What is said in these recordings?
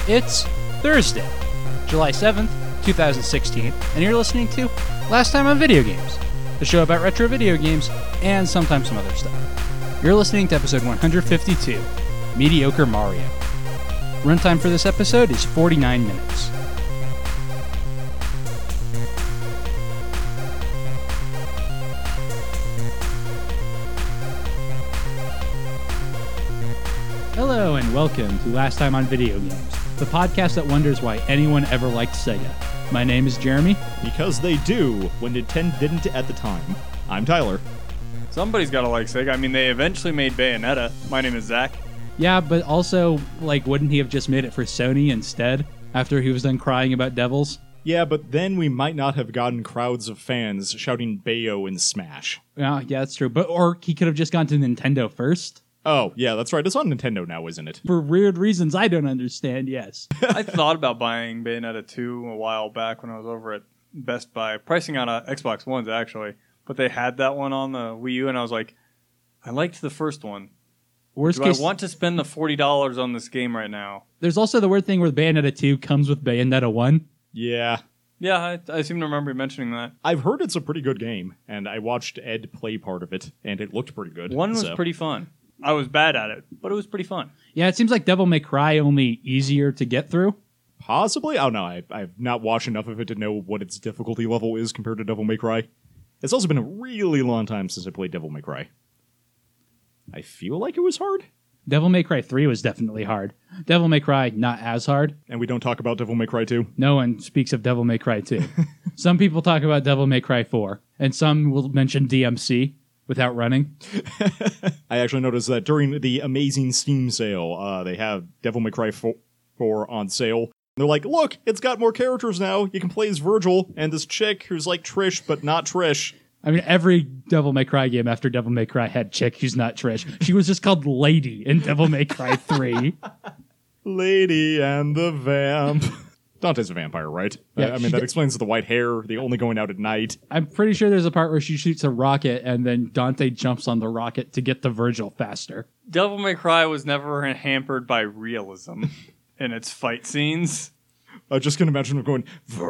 It's Thursday, July 7th, 2016, and you're listening to Last Time on Video Games, the show about retro video games and sometimes some other stuff. You're listening to episode 152, Mediocre Mario. Runtime for this episode is 49 minutes. Hello and welcome to Last Time on Video Games, the podcast that wonders why anyone ever liked Sega. My name is Jeremy. Because they do, when Nintendo didn't at the time. I'm Tyler. Somebody's gotta like Sega. I mean, they eventually made Bayonetta. My name is Zach. Yeah, but also, wouldn't he have just made it for Sony instead, after he was done crying about Devils? Yeah, but then we might not have gotten crowds of fans shouting Bayo in Smash. Yeah, that's true. Or he could have just gone to Nintendo first. Oh, yeah, that's right. It's on Nintendo now, isn't it? For weird reasons I don't understand, yes. I thought about buying Bayonetta 2 a while back when I was over at Best Buy, pricing on Xbox Ones, actually. But they had that one on the Wii U, and I was like, I liked the first one. Worst Do case, I want to spend the $40 on this game right now? There's also the weird thing where Bayonetta 2 comes with Bayonetta 1. Yeah. Yeah, I seem to remember you mentioning that. I've heard it's a pretty good game, and I watched Ed play part of it, and it looked pretty good. One was pretty fun. I was bad at it, but it was pretty fun. Yeah, it seems like Devil May Cry only easier to get through. Possibly? I don't know. I've not watched enough of it to know what its difficulty level is compared to Devil May Cry. It's also been a really long time since I played Devil May Cry. I feel like it was hard. Devil May Cry 3 was definitely hard. Devil May Cry, not as hard. And we don't talk about Devil May Cry 2. No one speaks of Devil May Cry 2. Some people talk about Devil May Cry 4, and some will mention DMC without running. I actually noticed that during the amazing Steam sale, they have Devil May Cry 4 on sale. They're like, look, it's got more characters now. You can play as Virgil and this chick who's like Trish, but not Trish. I mean, every Devil May Cry game after Devil May Cry had chick who's not Trish. She was just called Lady in Devil May Cry 3. Lady and the Vamp. Dante's a vampire, right? Yeah, I mean, that explains the white hair, the only going out at night. I'm pretty sure there's a part where she shoots a rocket and then Dante jumps on the rocket to get to Virgil faster. Devil May Cry was never hampered by realism in its fight scenes. I just can imagine him going,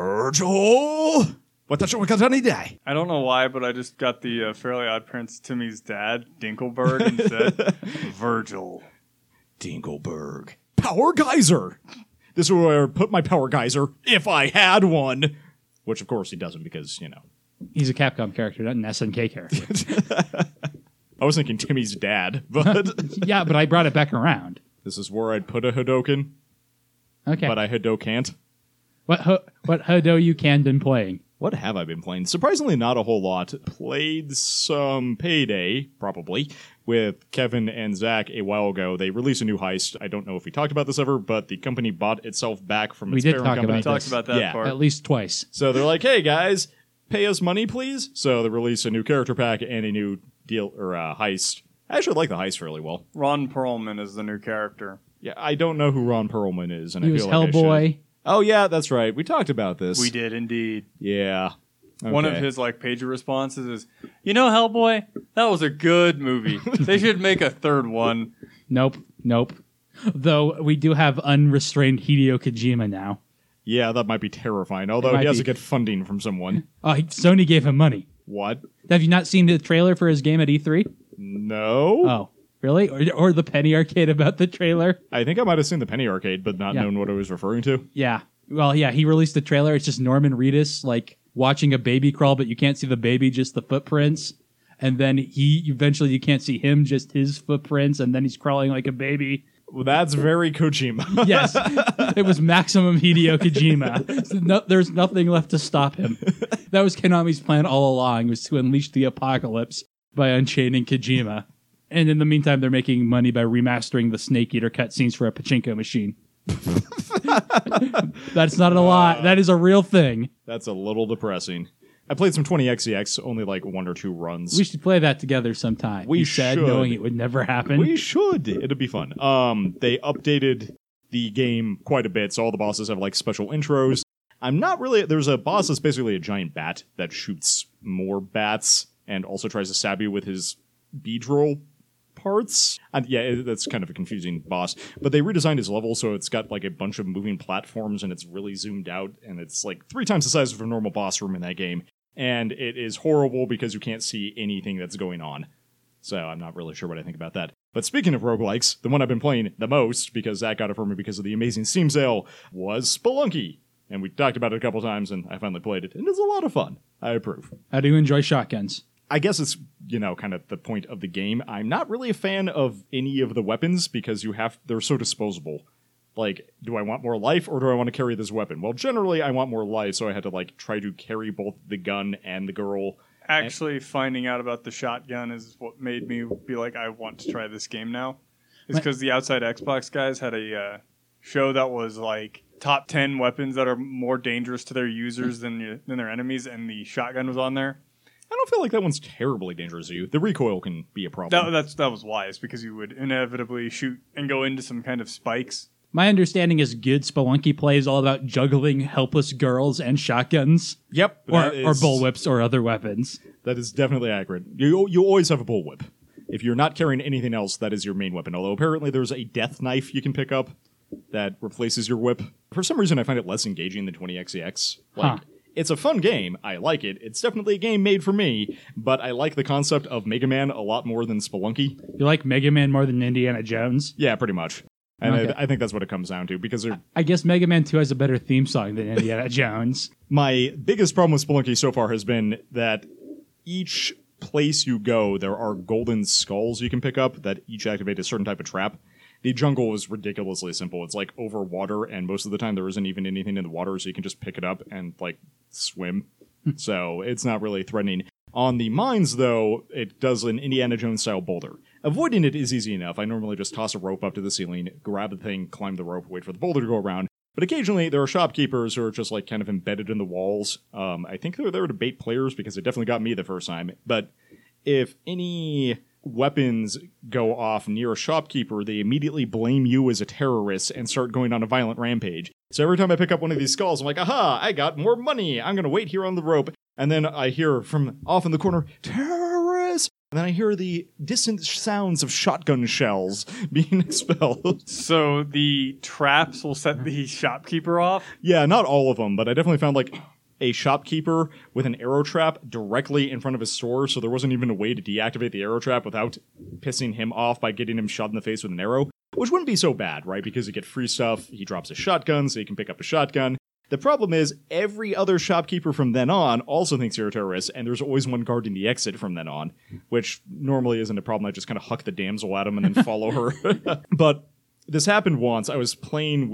Virgil! What the we got any day? I don't know why, but I just got the Fairly Odd Prince Timmy's dad, Dinkelberg, instead. Virgil. Dinkelberg. Power Geyser! This is where I would put my Power Geyser if I had one. Which, of course, he doesn't because, you know. He's a Capcom character, not an SNK character. I was thinking Timmy's dad, but... Yeah, but I brought it back around. This is where I'd put a Hadoken. Okay. But I Hadoken't. What Hodo you can been playing? What have I been playing? Surprisingly, not a whole lot. Played some Payday, probably, with Kevin and Zach a while ago. They released a new heist. I don't know if we talked about this ever, but the company bought itself back from its parent company. We talked about that part. At least twice. So they're like, hey, guys, pay us money, please. So they released a new character pack and a new deal or heist. I actually like the heist fairly well. Ron Perlman is the new character. Yeah, I don't know who Ron Perlman is. And He I was feel like Hellboy. Oh, yeah, that's right. We talked about this. We did indeed. Yeah. Okay. One of his pager responses is, you know, Hellboy, that was a good movie. They should make a third one. Nope. Though we do have unrestrained Hideo Kojima now. Yeah, that might be terrifying, although he has to get funding from someone. Sony gave him money. What? Have you not seen the trailer for his game at E3? No. Oh, really? Or the Penny Arcade about the trailer? I think I might have seen the Penny Arcade, but not known what I was referring to. Yeah. Well, yeah, he released the trailer. It's just Norman Reedus, watching a baby crawl, but you can't see the baby, just the footprints. And then eventually you can't see him, just his footprints, and then he's crawling like a baby. Well, that's very Kojima. Yes, it was maximum Hideo Kojima. There's nothing left to stop him. That was Konami's plan all along, was to unleash the apocalypse by unchaining Kojima. And in the meantime, they're making money by remastering the Snake Eater cutscenes for a pachinko machine. That's not a lot. That is a real thing. That's a little depressing. I played some 20xx, only one or two runs. We should play that together sometime. We said, should. knowing it would never happen. We should. It'd be fun. They updated the game quite a bit, so all the bosses have special intros. I'm not really... There's a boss that's basically a giant bat that shoots more bats and also tries to stab you with his Beedrill parts. And yeah, that's kind of a confusing boss. But they redesigned his level, so it's got like a bunch of moving platforms, and it's really zoomed out, and it's like 3 times the size of a normal boss room in that game. And it is horrible because you can't see anything that's going on. So I'm not really sure what I think about that. But speaking of roguelikes, the one I've been playing the most, because Zach got it for me because of the amazing Steam sale, was Spelunky. And we talked about it a couple times, and I finally played it. And it's a lot of fun. I approve. How do you enjoy shotguns? I guess it's, kind of the point of the game. I'm not really a fan of any of the weapons because they're so disposable. Like, do I want more life or do I want to carry this weapon? Well, generally I want more life, so I had to try to carry both the gun and the girl. Actually, finding out about the shotgun is what made me be like, I want to try this game now. It's because the Outside Xbox guys had a show that was like top 10 weapons that are more dangerous to their users than their enemies, and the shotgun was on there. I don't feel like that one's terribly dangerous to you. The recoil can be a problem. That was why. It's because you would inevitably shoot and go into some kind of spikes. My understanding is good Spelunky play is all about juggling helpless girls and shotguns. Yep. Or bullwhips or other weapons. That is definitely accurate. You always have a bullwhip. If you're not carrying anything else, that is your main weapon. Although apparently there's a death knife you can pick up that replaces your whip. For some reason, I find it less engaging than 20xx. It's a fun game. I like it. It's definitely a game made for me, but I like the concept of Mega Man a lot more than Spelunky. You like Mega Man more than Indiana Jones? Yeah, pretty much. And okay. I think that's what it comes down to, because I guess Mega Man 2 has a better theme song than Indiana Jones. My biggest problem with Spelunky so far has been that each place you go, there are golden skulls you can pick up that each activate a certain type of trap. The jungle is ridiculously simple. It's like over water, and most of the time there isn't even anything in the water, so you can just pick it up and swim. So it's not really threatening. On the mines, though, it does an Indiana Jones style boulder. Avoiding it is easy enough. I normally just toss a rope up to the ceiling, grab the thing, climb the rope, wait for the boulder to go around. But occasionally there are shopkeepers who are just kind of embedded in the walls. I think they're there to bait players because it definitely got me the first time. But if any weapons go off near a shopkeeper, they immediately blame you as a terrorist and start going on a violent rampage. So every time I pick up one of these skulls, I'm like, aha, I got more money. I'm going to wait here on the rope. And then I hear from off in the corner, terrorists! And then I hear the distant sounds of shotgun shells being expelled. So the traps will set the shopkeeper off? Yeah, not all of them, but I definitely found a shopkeeper with an arrow trap directly in front of his store, so there wasn't even a way to deactivate the arrow trap without pissing him off by getting him shot in the face with an arrow, which wouldn't be so bad, right? Because you get free stuff, he drops a shotgun, so you can pick up a shotgun. The problem is, every other shopkeeper from then on also thinks you're a terrorist, and there's always one guarding the exit from then on, which normally isn't a problem. I just kind of huck the damsel at him and then follow her. But this happened once. I was playing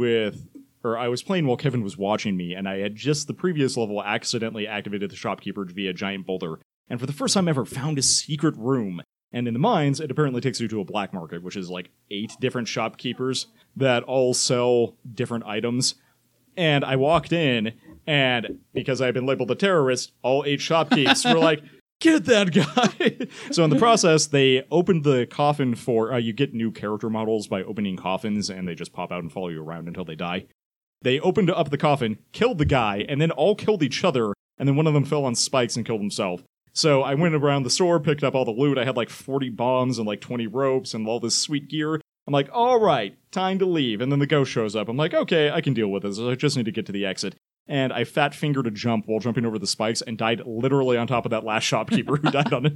while Kevin was watching me, and I had just the previous level accidentally activated the shopkeeper via giant boulder, and for the first time ever found a secret room. And in the mines, it apparently takes you to a black market, which is 8 different shopkeepers that all sell different items. And I walked in, and because I had been labeled a terrorist, all 8 shopkeepers were like, get that guy! So in the process, they opened the coffin for... you get new character models by opening coffins, and they just pop out and follow you around until they die. They opened up the coffin, killed the guy, and then all killed each other, and then one of them fell on spikes and killed himself. So I went around the store, picked up all the loot. I had 40 bombs and 20 ropes and all this sweet gear. I'm like, all right, time to leave. And then the ghost shows up. I'm like, okay, I can deal with this. I just need to get to the exit. And I fat-fingered a jump while jumping over the spikes and died literally on top of that last shopkeeper who died on it.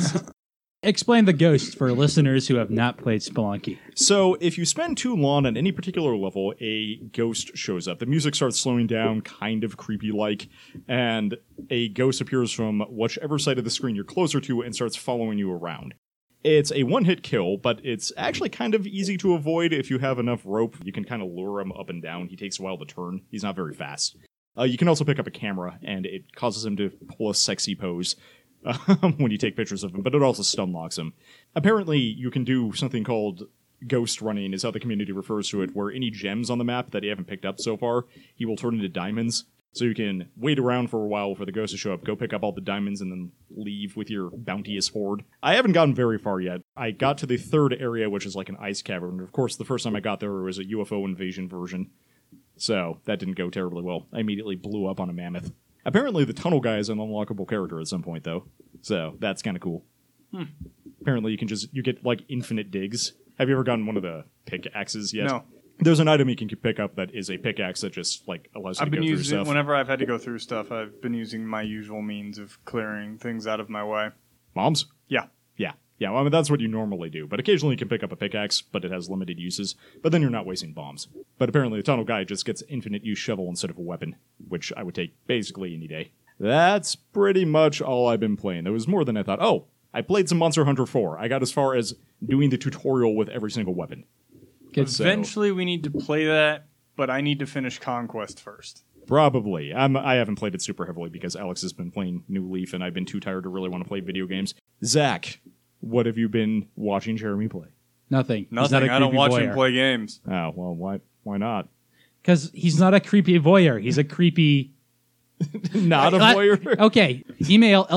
Explain the ghost for listeners who have not played Spelunky. So, if you spend too long on any particular level, a ghost shows up. The music starts slowing down, kind of creepy-like, and a ghost appears from whichever side of the screen you're closer to and starts following you around. It's a one-hit kill, but it's actually kind of easy to avoid if you have enough rope. You can kind of lure him up and down. He takes a while to turn. He's not very fast. You can also pick up a camera, and it causes him to pull a sexy pose when you take pictures of him, but it also stun locks him. Apparently, you can do something called ghost running, is how the community refers to it, where any gems on the map that you haven't picked up so far, he will turn into diamonds. So you can wait around for a while for the ghost to show up, go pick up all the diamonds, and then leave with your bounteous hoard. I haven't gotten very far yet. I got to the third area, which is like an ice cavern. Of course, the first time I got there was a UFO invasion version. So that didn't go terribly well. I immediately blew up on a mammoth. Apparently the tunnel guy is an unlockable character at some point, though. So that's kind of cool. apparently you get like infinite digs. Have you ever gotten one of the pickaxes yet? No. There's an item you can pick up that is a pickaxe that just like allows you to go through stuff. Whenever I've had to go through stuff, I've been using my usual means of clearing things out of my way. Bombs? Yeah. Yeah, well, I mean, that's what you normally do. But occasionally you can pick up a pickaxe, but it has limited uses. But then you're not wasting bombs. But apparently the tunnel guy just gets infinite use shovel instead of a weapon, which I would take basically any day. That's pretty much all I've been playing. There was more than I thought. Oh, I played some Monster Hunter 4. I got as far as doing the tutorial with every single weapon. Eventually we need to play that, but I need to finish Conquest first. Probably. I haven't played it super heavily because Alex has been playing New Leaf, and I've been too tired to really want to play video games. Zach, what have you been watching Jeremy play? Nothing. Nothing. I don't watch him play games. Oh, well, why not? Because he's not a creepy voyeur. He's a creepy... Not a voyeur? Okay. Email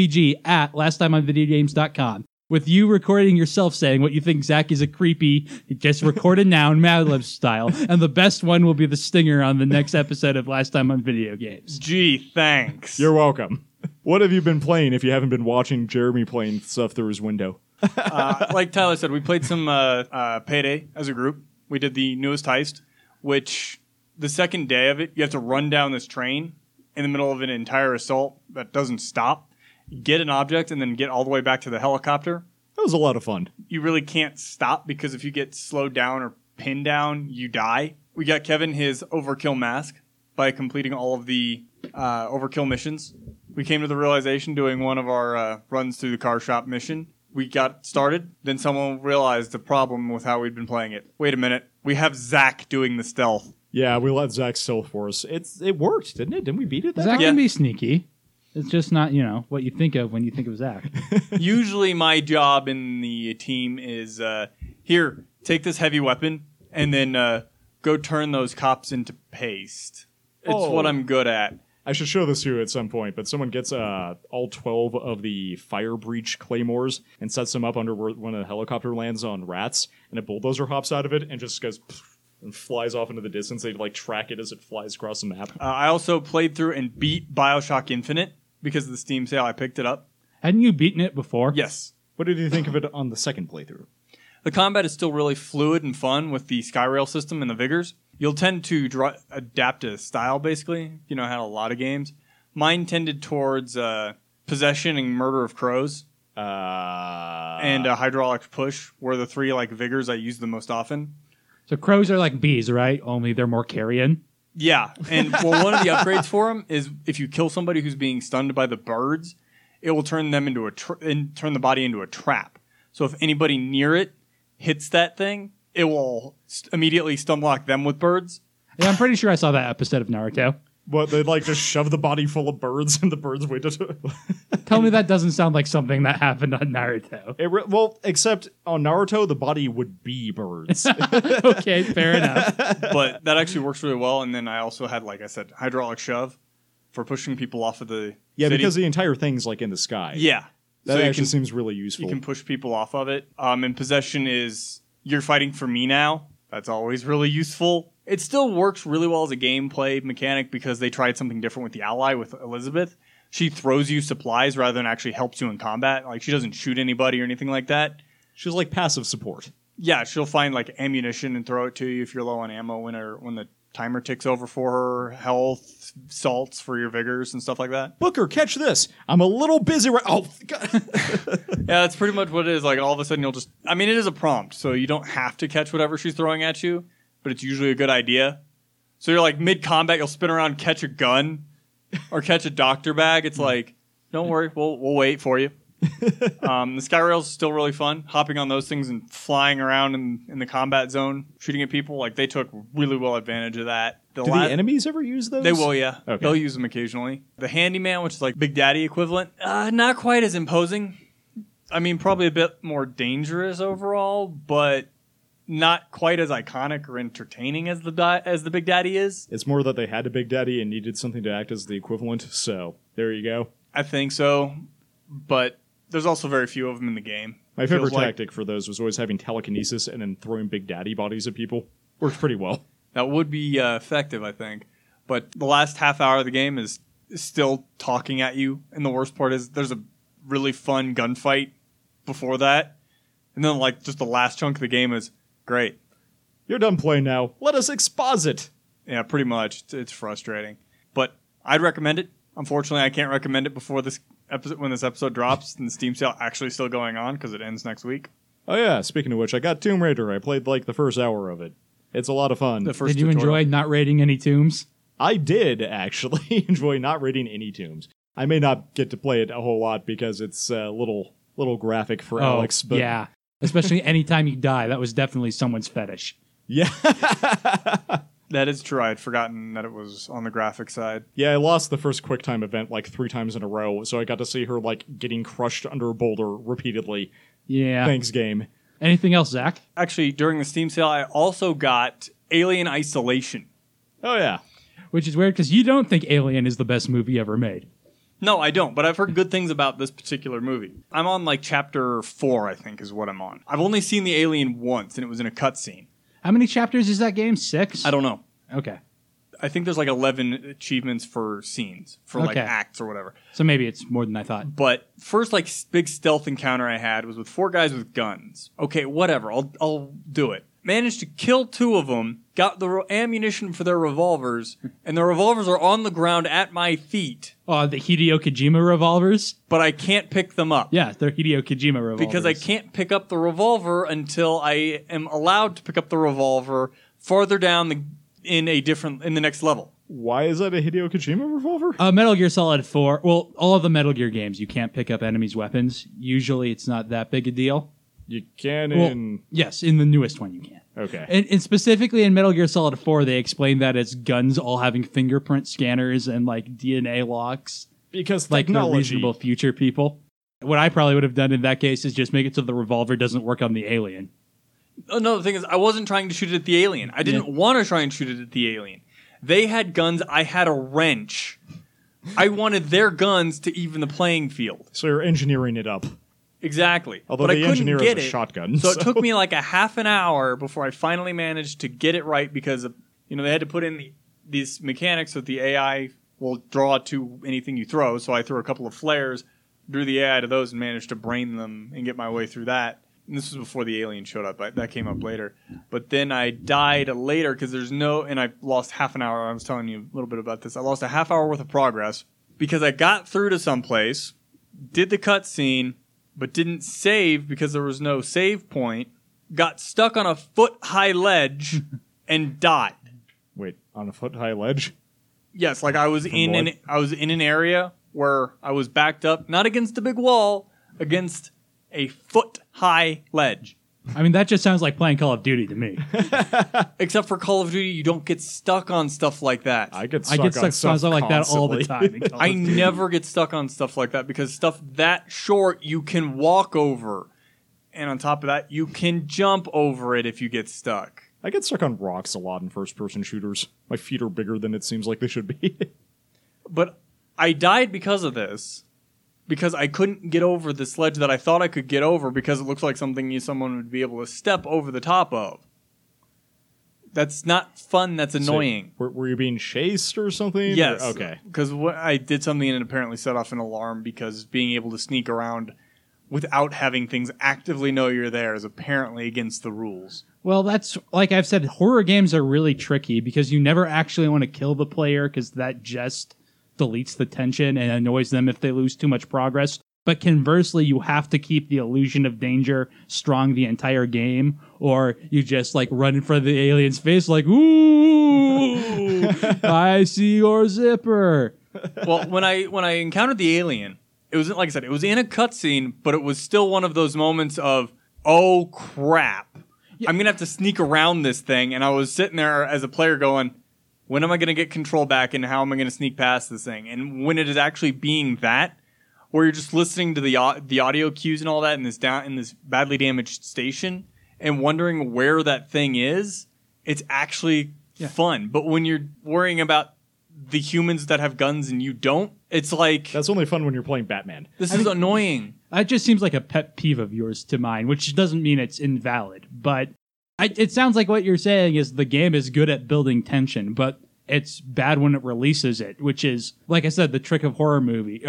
ltovg@lasttimeonvideogames.com with you recording yourself saying what you think Zach is a creepy, just record it now in Mad Lib style. And the best one will be the stinger on the next episode of Last Time on Video Games. Gee, thanks. You're welcome. What have you been playing if you haven't been watching Jeremy playing stuff through his window? Like Tyler said, we played some Payday as a group. We did the newest heist, which the second day of it, you have to run down this train in the middle of an entire assault that doesn't stop, get an object, and then get all the way back to the helicopter. That was a lot of fun. You really can't stop because if you get slowed down or pinned down, you die. We got Kevin his overkill mask by completing all of the overkill missions. We came to the realization doing one of our runs through the car shop mission. We got started, then someone realized the problem with how we'd been playing it. Wait a minute, we have Zach doing the stealth. Yeah, we let Zach stealth for us. It worked, didn't it? Didn't we beat it? Zach can be sneaky. It's just not, what you think of when you think of Zach. Usually my job in the team is, here, take this heavy weapon, and then go turn those cops into paste. It's what I'm good at. I should show this to you at some point, but someone gets all 12 of the fire breach claymores and sets them up under when a helicopter lands on rats, and a bulldozer hops out of it and just goes and flies off into the distance. They track it as it flies across the map. I also played through and beat BioShock Infinite because of the Steam sale. I picked it up. Hadn't you beaten it before? Yes. What did you think of it on the second playthrough? The combat is still really fluid and fun with the Skyrail system and the Vigors. You'll tend to adapt a style, basically. I had a lot of games. Mine tended towards Possession and Murder of Crows. And Hydraulic Push were the three Vigors I used the most often. So crows are like bees, right? Only they're more carrion. Yeah. And one of the upgrades for them is if you kill somebody who's being stunned by the birds, it will turn them into turn the body into a trap. So if anybody near it hits that thing, it will immediately stun block them with birds. Yeah, I'm pretty sure I saw that episode of Naruto. What, they just shove the body full of birds and the birds wait to... Tell me that doesn't sound like something that happened on Naruto. Well, except on Naruto, the body would be birds. Okay, fair enough. But that actually works really well. And then I also had, like I said, hydraulic shove for pushing people off of the city. Because the entire thing's in the sky. Yeah. That actually seems really useful. You can push people off of it. And Possession is, you're fighting for me now. That's always really useful. It still works really well as a gameplay mechanic because they tried something different with the ally, with Elizabeth. She throws you supplies rather than actually helps you in combat. She doesn't shoot anybody or anything like that. She's passive support. Yeah, she'll find ammunition and throw it to you if you're low on ammo when the timer ticks over for her, health, salts for your vigors and stuff like that. Booker, catch this. I'm a little busy right... Oh, God. Yeah, that's pretty much what it is. All of a sudden you'll just... it is a prompt, so you don't have to catch whatever she's throwing at you, but it's usually a good idea. So you're mid-combat, you'll spin around, catch a gun, or catch a doctor bag. It's don't worry, we'll wait for you. The sky rails is still really fun. Hopping on those things and flying around in the combat zone, shooting at people. They took really well advantage of that. Do the enemies ever use those? They will, yeah. Okay. They'll use them occasionally. The handyman, which is Big Daddy equivalent, not quite as imposing. Probably a bit more dangerous overall, but not quite as iconic or entertaining as the Big Daddy is. It's more that they had a Big Daddy and needed something to act as the equivalent, so there you go. I think so, but there's also very few of them in the game. My favorite tactic for those was always having telekinesis and then throwing Big Daddy bodies at people. Works pretty well. That would be effective, I think. But the last half hour of the game is still talking at you, and the worst part is there's a really fun gunfight before that. And then, like, just the last chunk of the game is great. You're done playing now. Let us exposit. Yeah, pretty much. It's frustrating. But I'd recommend it. Unfortunately, I can't recommend it before this episode, when this episode drops and the Steam sale actually still going on because it ends next week. Oh yeah, speaking of which, I got Tomb Raider. I played like the first hour of it. It's a lot of fun. The first Did you tutorial. enjoy not raiding any tombs? I did actually enjoy not raiding any tombs. I may not get to play it a whole lot because it's a little graphic for Alex. But yeah. Especially anytime you die. That was definitely someone's fetish. yeah. That is true. I had forgotten that it was on the graphic side. Yeah, I lost the first QuickTime event like 3 times in a row, so I got to see her like getting crushed under a boulder repeatedly. Yeah. Thanks, game. Anything else, Zach? Actually, during the Steam sale, I also got Alien Isolation. Oh yeah. Which is weird because you don't think Alien is the best movie ever made. No, I don't, but I've heard good things about this particular movie. I'm on like chapter 4, I think, is what I'm on. I've only seen the alien once, and it was in a cutscene. How many chapters is that game? 6? I don't know. Okay. I think there's like 11 achievements for scenes, for like Okay. acts or whatever. So maybe it's more than I thought. But first, like, big stealth encounter I had was with 4 guys with guns. Okay, whatever. I'll do it. Managed to kill 2 of them, got the ammunition for their revolvers, and the revolvers are on the ground at my feet, Oh, the Hideo Kojima revolvers? but I can't pick them up. Yeah, they're Hideo Kojima revolvers. Because I can't pick up the revolver until I am allowed to pick up the revolver farther down in the next level. Why is that a Hideo Kojima revolver? Metal Gear Solid 4, well, all of the Metal Gear games, you can't pick up enemies' weapons. Usually it's not that big a deal. You can Well, in... yes, in the newest one you can. Okay. And specifically in Metal Gear Solid 4, they explained that it's guns all having fingerprint scanners and like DNA locks, Because like the technology... reasonable future people. What I probably would have done in that case is just make it so the revolver doesn't work on the alien. No, the thing is, I wasn't trying to shoot it at the alien. I didn't want to try and shoot it at the alien. They had guns. I had a wrench. I wanted their guns to even the playing field. So you're engineering it up. Exactly. Although but the I couldn't engineer get has a it. shotgun. So it took me like a half an hour before I finally managed to get it right because, they had to put in these mechanics so that the AI will draw to anything you throw. So I threw a couple of flares, drew the AI to those, and managed to brain them and get my way through that. And this was before the alien showed up. That came up later. But then I died later because and I lost half an hour. I was telling you a little bit about this. I lost a half hour worth of progress because I got through to someplace, did the cutscene, but didn't save because there was no save point, got stuck on a foot-high ledge, and died. Wait, on a foot-high ledge? Yes, like I was in what? an area where I was backed up, not against a big wall, against a foot-high ledge. I mean, that just sounds like playing Call of Duty to me. Except for Call of Duty, you don't get stuck on stuff like that. I get I stuck get on stuck on stuff like that all the constantly. time. in Call I of Duty. never get stuck on stuff like that because stuff that short you can walk over. And on top of that, you can jump over it if you get stuck. I get stuck on rocks a lot in first-person shooters. My feet are bigger than it seems like they should be. But I died because of this. Because I couldn't get over this ledge that I thought I could get over because it looks like something someone would be able to step over the top of. That's not fun. That's annoying. So, were you being chased or something? Yes. Or- okay. Because I did something and it apparently set off an alarm because being able to sneak around without having things actively know you're there is apparently against the rules. Well, that's, like I've said, horror games are really tricky because you never actually want to kill the player because that just deletes the tension and annoys them if they lose too much progress. But conversely, you have to keep the illusion of danger strong the entire game, or you just like run in front of the alien's face like, ooh, I see your zipper. Well, when I encountered the alien, it was, like I said, it was in a cutscene, but it was still one of those moments of, oh crap, I'm going to have to sneak around this thing. And I was sitting there as a player going, when am I going to get control back and how am I going to sneak past this thing? And when it is actually being that, where you're just listening to the audio cues and all that in this badly damaged station and wondering where that thing is, it's actually fun. But when you're worrying about the humans that have guns and you don't, it's like, That's only fun when you're playing Batman. this is annoying. That just seems like a pet peeve of yours to mine, which doesn't mean it's invalid. But it sounds like what you're saying is the game is good at building tension, but it's bad when it releases it, which is, like I said, the trick of horror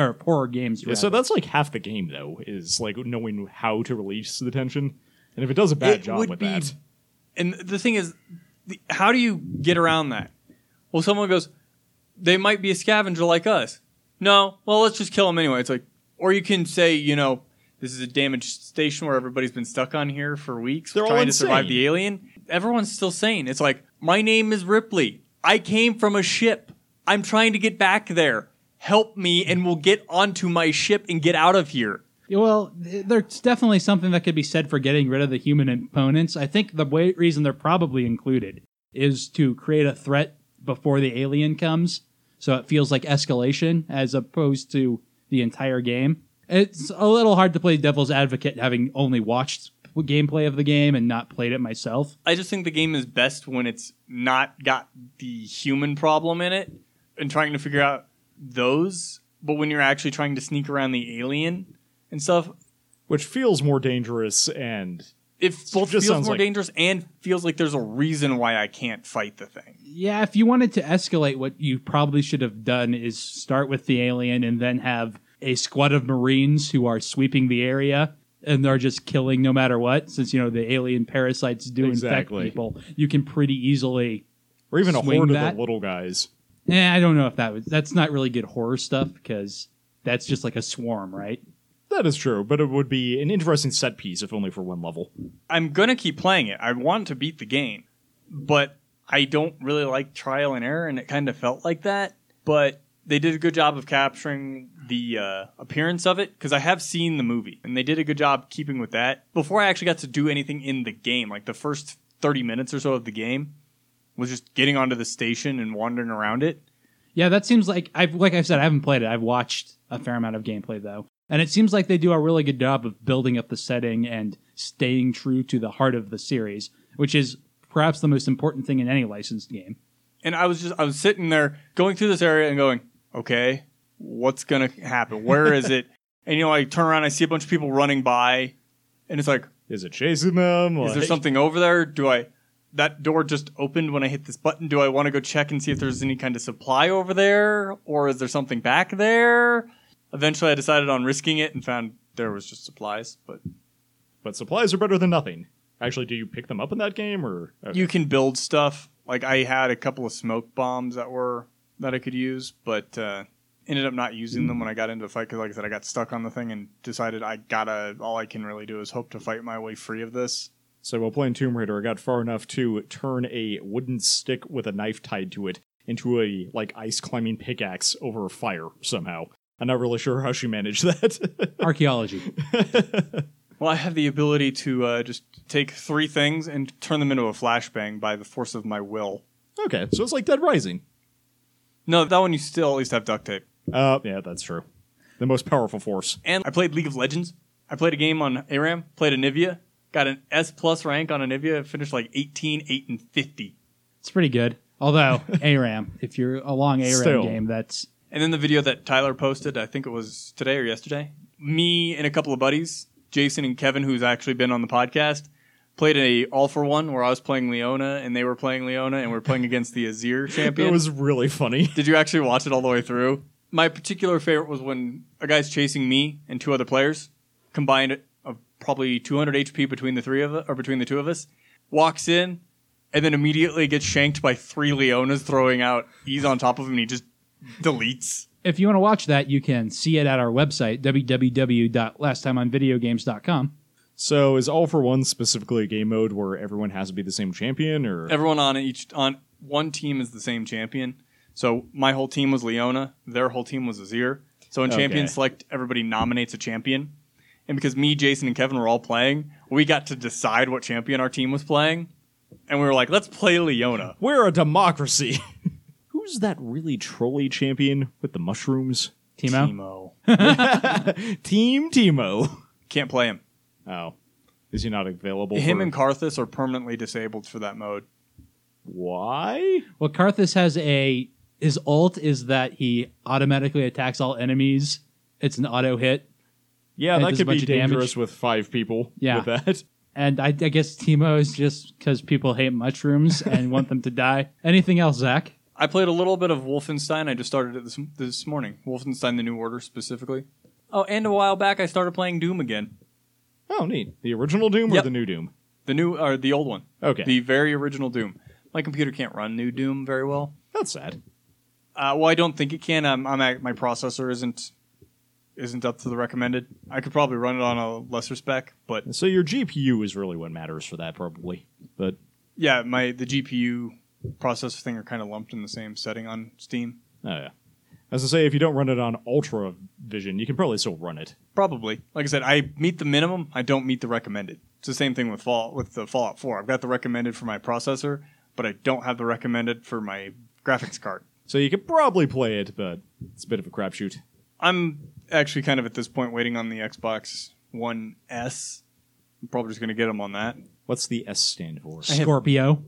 games. Yeah, so that's like half the game, though, is like knowing how to release the tension. And if it does a bad job with that. And the thing is, how do you get around that? Well, someone goes, they might be a scavenger like us. No, well, let's just kill them anyway. It's like, or you can say, this is a damaged station where everybody's been stuck on here for weeks trying to survive the alien. Everyone's still sane. It's like, my name is Ripley. I came from a ship. I'm trying to get back there. Help me and we'll get onto my ship and get out of here. Well, there's definitely something that could be said for getting rid of the human opponents. I think the reason they're probably included is to create a threat before the alien comes, so it feels like escalation as opposed to the entire game. It's a little hard to play devil's advocate having only watched gameplay of the game and not played it myself. I just think the game is best when it's not got the human problem in it and trying to figure out those, but when you're actually trying to sneak around the alien and stuff. Which feels more dangerous, and it both feels more dangerous and feels like there's a reason why I can't fight the thing. Yeah, if you wanted to escalate, what you probably should have done is start with the alien and then have a squad of Marines who are sweeping the area, and they're just killing no matter what. Since, the alien parasites do infect people, you can pretty easily or even a horde that. of the little guys. I don't know if that's not really good horror stuff, because that's just like a swarm, right? That is true, but it would be an interesting set piece, if only for one level. I'm going to keep playing it. I want to beat the game, but I don't really like trial and error, and it kind of felt like that. But they did a good job of capturing the appearance of it, because I have seen the movie, and they did a good job keeping with that. Before I actually got to do anything in the game, like the first 30 minutes or so of the game was just getting onto the station and wandering around it. Yeah, that seems like I said, I haven't played it. I've watched a fair amount of gameplay, though. And it seems like they do a really good job of building up the setting and staying true to the heart of the series, which is perhaps the most important thing in any licensed game. And I was sitting there going through this area and going, okay, what's going to happen? Where is it? And, I turn around, I see a bunch of people running by, and it's like, is it chasing them? Is there something over there? That door just opened when I hit this button. Do I want to go check and see if there's any kind of supply over there? Or is there something back there? Eventually, I decided on risking it and found there was just supplies. But supplies are better than nothing. Actually, do you pick them up in that game, or You can build stuff. Like, I had a couple of smoke bombs that I could use, but ended up not using them when I got into the fight because, like I said, I got stuck on the thing and decided all I can really do is hope to fight my way free of this. So while playing Tomb Raider, I got far enough to turn a wooden stick with a knife tied to it into a ice climbing pickaxe over a fire somehow. I'm not really sure how she managed that. Archaeology. Well, I have the ability to just take 3 things and turn them into a flashbang by the force of my will. Okay, so it's like Dead Rising. No, that one you still at least have duct tape. Yeah, that's true. The most powerful force. And I played League of Legends. I played a game on ARAM, played Anivia, got an S+ rank on Anivia, finished 18, 8, and 50. It's pretty good. Although, ARAM, if you're a long ARAM game, that's... And then the video that Tyler posted, I think it was today or yesterday, me and a couple of buddies, Jason and Kevin, who's actually been on the podcast, played a all-for-one where I was playing Leona and they were playing Leona and we were playing against the Azir champion. It was really funny. Did you actually watch it all the way through? My particular favorite was when a guy's chasing me and 2 other players, combined of probably 200 HP between the 2 of us, walks in and then immediately gets shanked by 3 Leonas throwing out E's on top of him and he just deletes. If you want to watch that, you can see it at our website, www.lasttimeonvideogames.com. So is All for One specifically a game mode where everyone has to be the same champion, or everyone on one team is the same champion? So my whole team was Leona, their whole team was Azir. So in Champion Select, everybody nominates a champion. And because me, Jason, and Kevin were all playing, we got to decide what champion our team was playing. And we were like, let's play Leona. We're a democracy. Who's that really trolly champion with the mushrooms? Teemo. Team Teemo. Can't play him. Oh. Is he not available? Him and Karthus are permanently disabled for that mode. Why? Well, Karthus has his ult is that he automatically attacks all enemies. It's an auto hit. Yeah, that could be dangerous with 5 people with that. And I guess Teemo is just because people hate mushrooms and want them to die. Anything else, Zach? I played a little bit of Wolfenstein. I just started it this morning. Wolfenstein: The New Order specifically. Oh, and a while back I started playing Doom again. Oh, neat. The original Doom or the new Doom? The old one. Okay. The very original Doom. My computer can't run new Doom very well. That's sad. Well, I don't think it can. My processor isn't up to the recommended. I could probably run it on a lesser spec, but So your GPU is really what matters for that, probably. But yeah, the GPU processor thing are kind of lumped in the same setting on Steam. oh yeah. As I say, if you don't run it on Ultra Vision, you can probably still run it. Probably. Like I said, I meet the minimum. I don't meet the recommended. It's the same thing with the Fallout 4. I've got the recommended for my processor, but I don't have the recommended for my graphics card. So you could probably play it, but it's a bit of a crapshoot. I'm actually kind of at this point waiting on the Xbox One S. I'm probably just going to get them on that. What's the S stand for? Scorpio.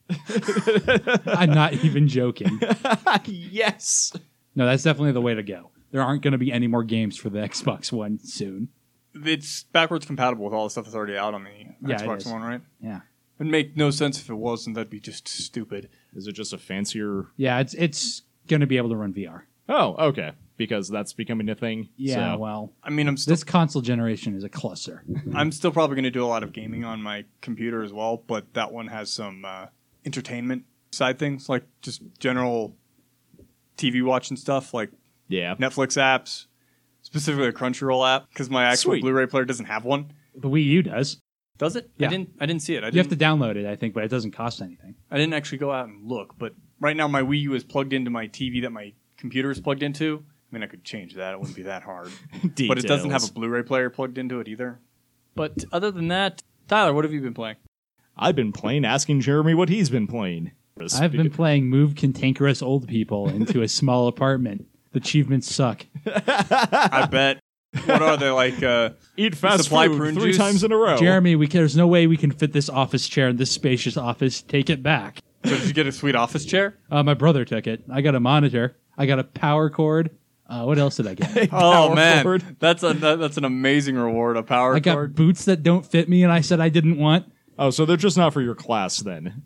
I'm not even joking. Yes. No, that's definitely the way to go. There aren't going to be any more games for the Xbox One soon. It's backwards compatible with all the stuff that's already out on the Yeah, it Xbox is. One, right? Yeah. It'd make no sense if it wasn't. That'd be just stupid. Is it just a fancier... Yeah, it's going to be able to run VR. Oh, okay. Because that's becoming a thing. Yeah, so. well, I mean, this console generation is a cluster. I'm still probably going to do a lot of gaming on my computer as well, but that one has some entertainment side things, like just general TV watching stuff, like Yeah. Netflix apps, specifically a Crunchyroll app, because my actual Sweet. Blu-ray player doesn't have one. The Wii U does. Does it? Yeah. I didn't see it. You have to download it, I think, but it doesn't cost anything. I didn't actually go out and look, but right now my Wii U is plugged into my TV that my computer is plugged into. I mean, I could change that. It wouldn't be that hard. But it doesn't have a Blu-ray player plugged into it either. But other than that, Tyler, what have you been playing? I've been playing, asking Jeremy what he's been playing. I've been playing Move Cantankerous Old People into a small apartment. The achievements suck. I bet. What are they, like? Eat fast supply food prune 3 juice? times in a row. Jeremy, there's no way we can fit this office chair in this spacious office. Take it back. So did you get a sweet office chair? My brother took it. I got a monitor. I got a power cord. What else did I get? Oh man, forward. that's an amazing reward. A power I got cord. boots that don't fit me, and I said I didn't want. Oh, so they're just not for your class then.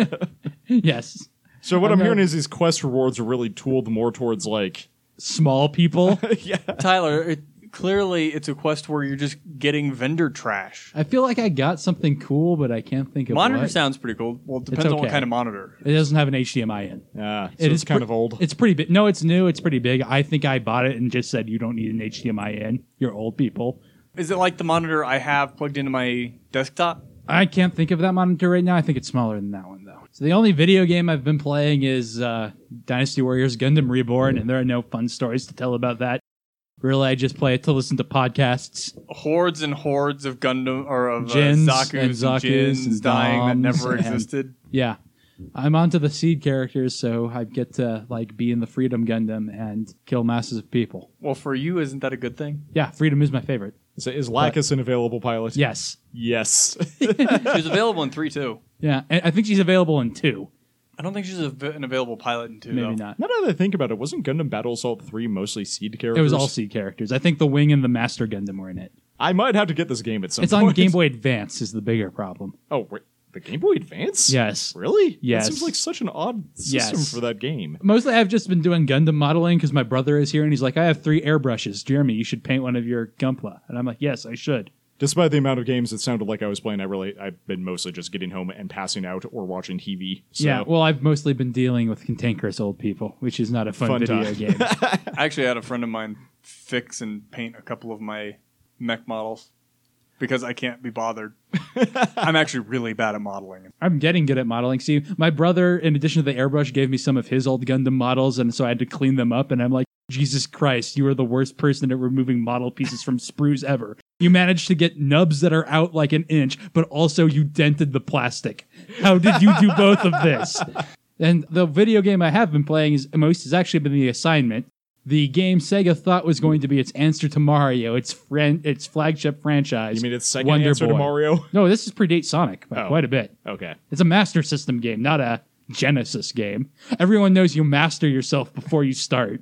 Yes. So what I'm I'm hearing not- is these quest rewards are really tooled more towards like... Small people. yeah. Tyler, clearly it's a quest where you're just getting vendor trash. I feel like I got something cool, but I can't think of Monitor what. sounds pretty cool. Well, it depends on what okay. kind of monitor. It doesn't have an HDMI in. So It it's is kind pre- of old. It's pretty big. No, it's new. It's pretty big. I think I bought it and just said you don't need an HDMI in. You're old people. Is it like the monitor I have plugged into my desktop? I can't think of that monitor right now. I think it's smaller than that one, though. So the only video game I've been playing is Dynasty Warriors Gundam Reborn, and there are no fun stories to tell about that. Really, I just play it to listen to podcasts. Hordes and hordes of Gundam or of Jins Zaku's and Zaku's Jins and dying that Doms never and- existed. Yeah. I'm onto the seed characters, so I get to be in the Freedom Gundam and kill masses of people. Well, for you, isn't that a good thing? Yeah, Freedom is my favorite. So is Lacus an available pilot? Yes. Yes. She's available in 3 too. Yeah, and I think she's available in 2. I don't think she's an available pilot in 2. Maybe though. not. Now that I think about it, wasn't Gundam Battle Assault 3 mostly seed characters? It was all seed characters. I think the Wing and the Master Gundam were in it. I might have to get this game at some It's point. on Game Boy Advance is the bigger problem. Oh, wait. The Game Boy Advance? Yes. Really? Yes. That seems like such an odd system Yes. for that game. Mostly I've just been doing Gundam modeling because my brother is here and he's like, I have 3 airbrushes. Jeremy, you should paint one of your Gunpla. And I'm like, yes, I should. Despite the amount of games it sounded like I was playing, I've been mostly just getting home and passing out or watching TV. So. Yeah, well, I've mostly been dealing with cantankerous old people, which is not a fun video time. game. I actually had a friend of mine fix and paint a couple of my mech models because I can't be bothered. I'm actually really bad at modeling. I'm getting good at modeling. See, my brother, in addition to the airbrush, gave me some of his old Gundam models, and so I had to clean them up, and I'm like, Jesus Christ, you are the worst person at removing model pieces from sprues ever. You managed to get nubs that are out like an inch, but also you dented the plastic. How did you do both of this? And the video game I have been playing has actually been The Assignment. The game Sega thought was going to be its answer to Mario, its flagship franchise. You mean it's second Wonder answer to Boy. Mario? No, this is predate Sonic by Oh. quite a bit. Okay. It's a Master System game, not a Genesis game. Everyone knows you master yourself before you start.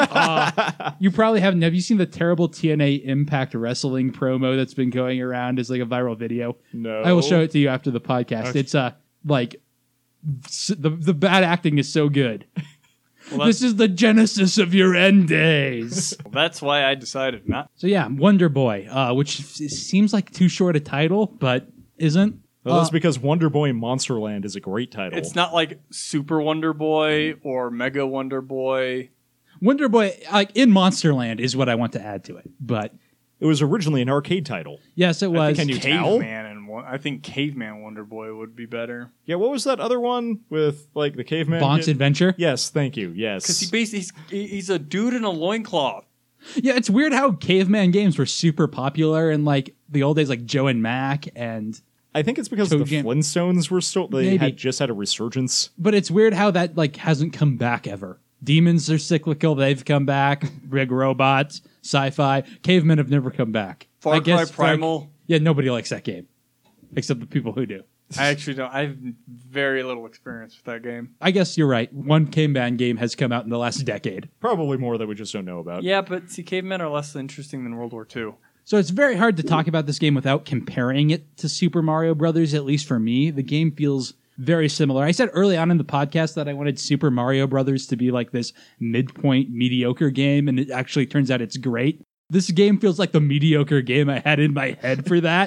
You probably haven't. Have you seen the terrible TNA Impact Wrestling promo that's been going around as like a viral video? No. I will show it to you after the podcast. Okay. It's the bad acting is so good. This is the genesis of your end days. That's why I decided not. So yeah, Wonder Boy, which seems like too short a title, but isn't. Well, that's because Wonder Boy Monsterland is a great title. It's not like Super Wonder Boy or Mega Wonder Boy. Wonder Boy, like in Monsterland, is what I want to add to it. But it was originally an arcade title. yes, it was. Can you tell? I think Caveman Wonder Boy would be better. Yeah, what was that other one with like the caveman? Bonk's Adventure. Yes, thank you. Yes, Because he's a dude in a loincloth. Yeah, it's weird how caveman games were super popular in like the old days, like Joe and Mac, and I think it's because the Toe Jam. Flintstones were still Maybe. just had a resurgence. but it's weird how that like hasn't come back ever. Demons are cyclical; they've come back. Big robots, sci-fi, cavemen have never come back. Far I Cry guess Primal. Yeah, nobody likes that game, except the people who do. I actually don't. I have very little experience with that game. I guess you're right. One caveman game has come out in the last decade. Probably more that we just don't know about. Yeah, but see, cavemen are less interesting than World War II. So it's very hard to talk about this game without comparing it to Super Mario Brothers, at least for me. The game feels very similar. I said early on in the podcast that I wanted Super Mario Brothers to be like this midpoint mediocre game, and it actually turns out it's great. This game feels like the mediocre game I had in my head for that.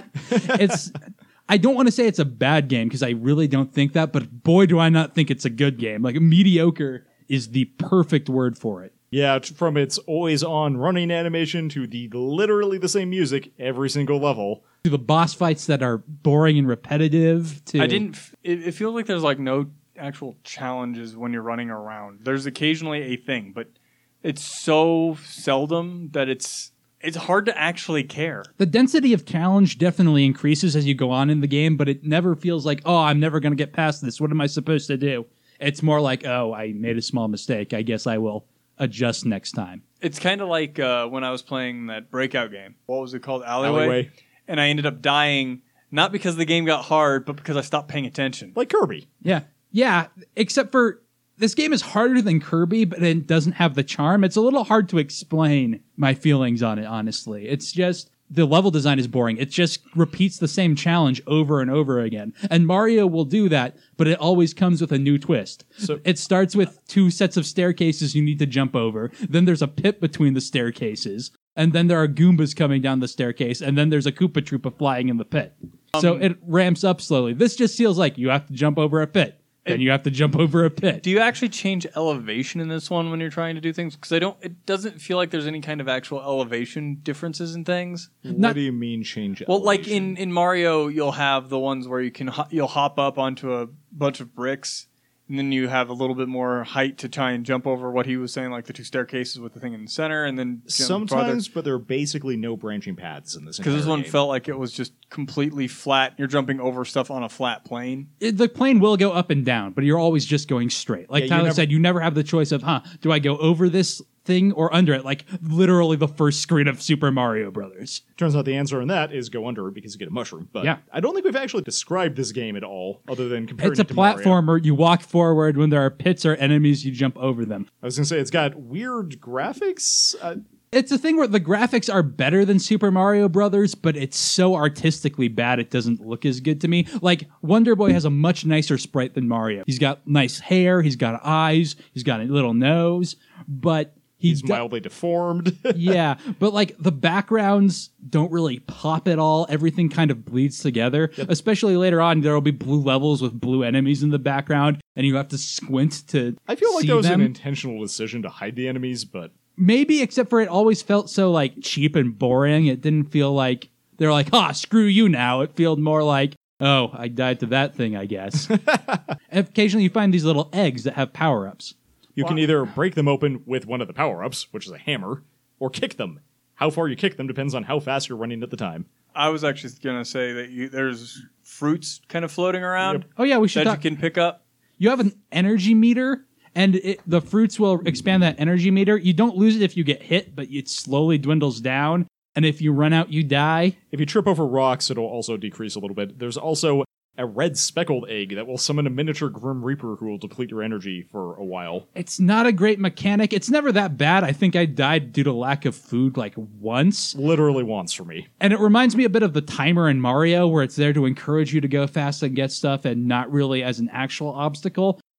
I don't want to say it's a bad game because I really don't think that, but boy, do I not think it's a good game. Like mediocre is the perfect word for it. Yeah, from its always-on running animation to the literally the same music every single level. To the boss fights that are boring and repetitive. To It feels like there's like no actual challenges when you're running around. There's occasionally a thing, but it's so seldom that it's hard to actually care. The density of challenge definitely increases as you go on in the game, but it never feels like, oh, I'm never going to get past this. What am I supposed to do? It's more like, oh, I made a small mistake. I guess I will adjust next time. It's kind of like when I was playing that Breakout game. What was it called? Alleyway. And I ended up dying, not because the game got hard, but because I stopped paying attention. Like Kirby. Yeah. Yeah, except for this game is harder than Kirby, but it doesn't have the charm. It's a little hard to explain my feelings on it, honestly. It's just the level design is boring. It just repeats the same challenge over and over again. And Mario will do that, but it always comes with a new twist. So It starts with 2 sets of staircases you need to jump over. Then there's a pit between the staircases. And then there are Goombas coming down the staircase. And then there's a Koopa Troopa flying in the pit. So it ramps up slowly. This just feels like you have to jump over a pit. Then you have to jump over a pit. Do you actually change elevation in this one when you're trying to do things? Because it doesn't feel like there's any kind of actual elevation differences in things. what do you mean change Well, like elevation? in Mario, you'll have the ones where you'll hop up onto a bunch of bricks, and then you have a little bit more height to try and jump over what he was saying, like the 2 staircases with the thing in the center, and then jump Sometimes, but there are basically no branching paths in this. because this entire one game. felt like it was just completely flat. You're jumping over stuff on a flat plane. The plane will go up and down, but you're always just going straight. Like Yeah, you Tyler never- said, you never have the choice of, do I go over this thing or under it? Like literally the first screen of Super Mario Brothers. Turns out the answer on that is go under it because you get a mushroom. But Yeah. I don't think we've actually described this game at all, other than comparing It's a it to Mario. platformer. You walk forward. When there are pits or enemies, you jump over them. I was going to say, it's got weird graphics. It's a thing where the graphics are better than Super Mario Brothers, but it's so artistically bad it doesn't look as good to me. Like, Wonder Boy has a much nicer sprite than Mario. He's got nice hair, he's got eyes, he's got a little nose, but He's mildly deformed. yeah, but like the backgrounds don't really pop at all. Everything kind of bleeds together. Especially later on, there will be blue levels with blue enemies in the background, and you have to squint to I feel like see that was them. an intentional decision to hide the enemies, but Maybe, except for it always felt so like cheap and boring. It didn't feel like they're like, screw you now. It felt more like, oh, I died to that thing, I guess. And occasionally you find these little eggs that have power-ups. you can either break them open with one of the power-ups, which is a hammer, or kick them. How far you kick them depends on how fast you're running at the time. I was actually going to say that there's fruits kind of floating around Oh yeah, we should that talk. you can pick up. You have an energy meter, and the fruits will expand that energy meter. You don't lose it if you get hit, but it slowly dwindles down. And if you run out, you die. If you trip over rocks, it'll also decrease a little bit. There's also a red speckled egg that will summon a miniature Grim Reaper who will deplete your energy for a while. It's not a great mechanic. It's never that bad. I think I died due to lack of food like once. Literally once for me. And it reminds me a bit of the timer in Mario, where it's there to encourage you to go fast and get stuff and not really as an actual obstacle.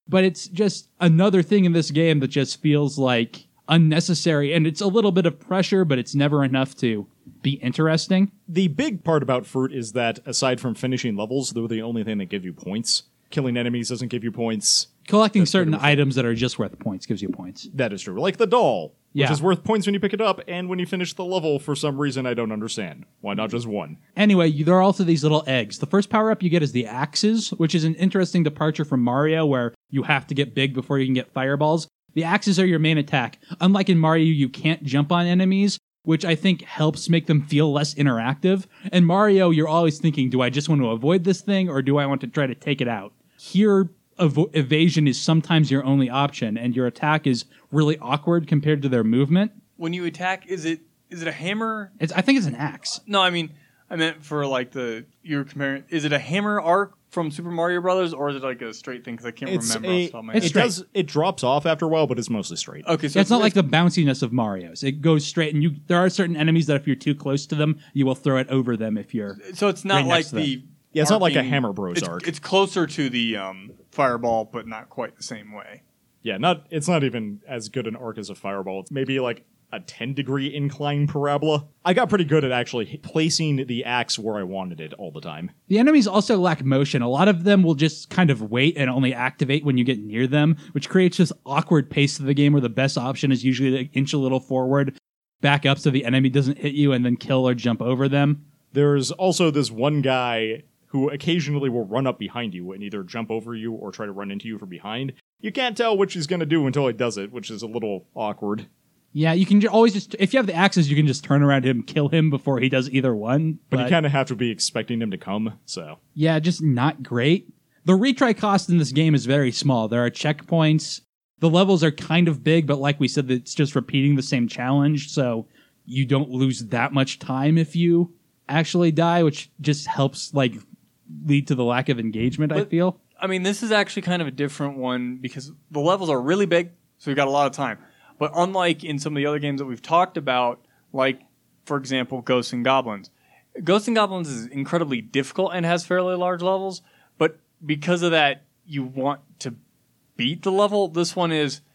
but it's just another thing in this game that just feels like unnecessary, and it's a little bit of pressure, but it's never enough to be interesting. The big part about Fruit is that, aside from finishing levels, they're the only thing that give you points. Killing enemies doesn't give you points. Collecting certain items that are just worth points gives you points. That is true. Like the doll, which Yeah. is worth points when you pick it up, and when you finish the level, for some reason I don't understand. Why not just one? Anyway, there are also these little eggs. The first power-up you get is the axes, which is an interesting departure from Mario, where you have to get big before you can get fireballs. The axes are your main attack. Unlike in Mario, you can't jump on enemies, which I think helps make them feel less interactive. In Mario, you're always thinking, do I just want to avoid this thing, or do I want to try to take it out? Here, evasion is sometimes your only option, and your attack is really awkward compared to their movement. When you attack, is it a hammer? I think it's an axe. No, I meant for like you're comparing. Is it a hammer arc from Super Mario Brothers, or is it like a straight thing? Because I can't remember off the top of my head. It drops off after a while, but it's mostly straight. Okay, so It's not like the bounciness of Mario's. It goes straight, and there are certain enemies that if you're too close to them, you will throw it over them if you're. So it's not right like next to them. the. Yeah, it's not like a arcing- Hammer Bros arc. It's closer to the fireball, but not quite the same way. Yeah, it's not even as good an arc as a fireball. It's maybe like a 10-degree incline parabola. I got pretty good at actually placing the axe where I wanted it all the time. The enemies also lack motion. A lot of them will just kind of wait and only activate when you get near them, which creates this awkward pace to the game where the best option is usually to inch a little forward, back up so the enemy doesn't hit you, and then kill or jump over them. There's also this one guy who occasionally will run up behind you and either jump over you or try to run into you from behind. You can't tell which he's going to do until he does it, which is a little awkward. Yeah, you can always just, if you have the axes, you can just turn around him, kill him before he does either one. But you kind of have to be expecting him to come, so. Yeah, just not great. The retry cost in this game is very small. There are checkpoints. The levels are kind of big, but like we said, it's just repeating the same challenge, so you don't lose that much time if you actually die, which just helps lead to the lack of engagement, I feel. I mean, this is actually kind of a different one because the levels are really big, so you've got a lot of time. But unlike in some of the other games that we've talked about, like, for example, Ghosts and Goblins. Ghosts and Goblins is incredibly difficult and has fairly large levels, but because of that, you want to beat the level. This level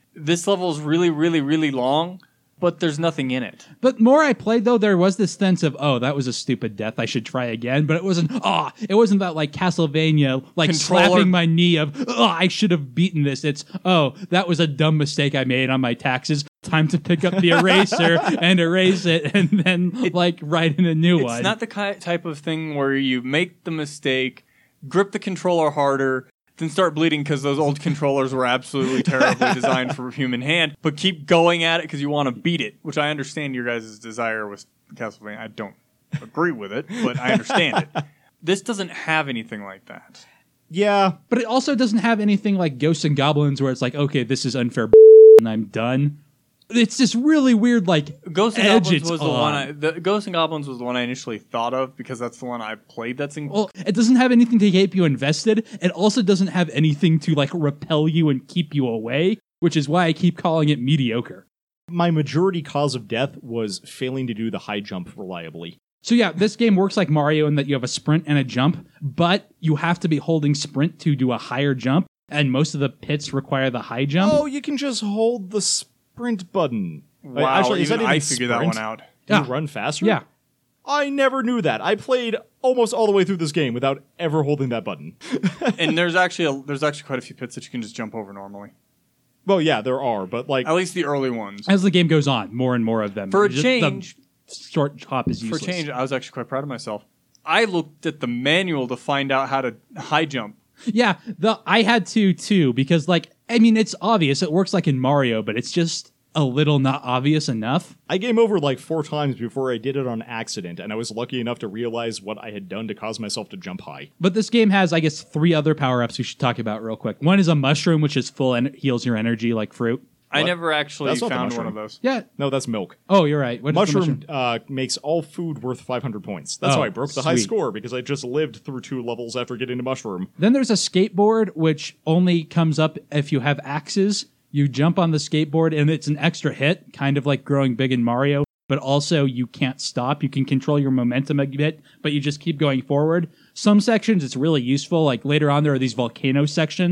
is really, really, really long, but there's nothing in it. But more I played, though, there was this sense of, oh, that was a stupid death, I should try again. But it wasn't that like Castlevania, like slapping my knee of, I should have beaten this. It's, that was a dumb mistake I made on my taxes. Time to pick up the eraser and erase it and then write in a new one. It's not the type of thing where you make the mistake, grip the controller harder, then start bleeding because those old controllers were absolutely terribly designed for a human hand, but keep going at it because you want to beat it, which I understand your guys' desire with Castlevania. I don't agree with it, but I understand it. This doesn't have anything like that. Yeah. But it also doesn't have anything like Ghosts and Goblins where it's like, okay, this is unfair and I'm done. It's just really weird, Ghosts and edge Goblins was the one. Ghosts and Goblins was the one I initially thought of because that's the one I played. Well, it doesn't have anything to keep you invested. It also doesn't have anything to repel you and keep you away, which is why I keep calling it mediocre. My majority cause of death was failing to do the high jump reliably. So yeah, this game works like Mario in that you have a sprint and a jump, but you have to be holding sprint to do a higher jump, and most of the pits require the high jump. Oh, you can just hold the sprint button. Wow, Actually, even I figured that one out. Do you run faster? Yeah. I never knew that. I played almost all the way through this game without ever holding that button. And there's actually quite a few pits that you can just jump over normally. Well, yeah, there are, but at least the early ones. As the game goes on, more and more of them. For a change, the short hop is useless. For change, I was actually quite proud of myself. I looked at the manual to find out how to high jump. Yeah, I had to too because it's obvious. It works like in Mario, but it's just a little not obvious enough. I game over 4 times before I did it on accident, and I was lucky enough to realize what I had done to cause myself to jump high. But this game has, I guess, 3 other power-ups we should talk about real quick. One is a mushroom, which is full and heals your energy like fruit. I never actually found mushroom. one of those. Yeah. No, that's milk. Oh, you're right. What is the mushroom makes all food worth 500 points. That's how I broke the high sweet. score, because I just lived through 2 levels after getting a mushroom. Then there's a skateboard, which only comes up if you have axes. You jump on the skateboard, and it's an extra hit, kind of like growing big in Mario, but also you can't stop. You can control your momentum a bit, but you just keep going forward. Some sections, it's really useful. Like later on, there are these volcano sections,